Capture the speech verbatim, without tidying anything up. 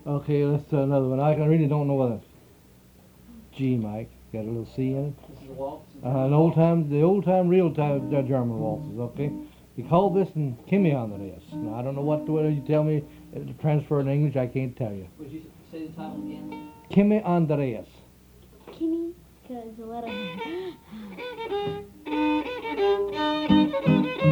Okay, let's do another one. I really don't know what it's G, Mike. Got a little C in it. This is a waltz. Uh, an old time, the old time, real time uh, German waltzes. Okay. You call this in Kimmy on the race. Now I don't know what the way you tell me uh, to transfer in English. I can't tell you. Would you say the title again? Kimmy Andreas. Kimmy, because what a...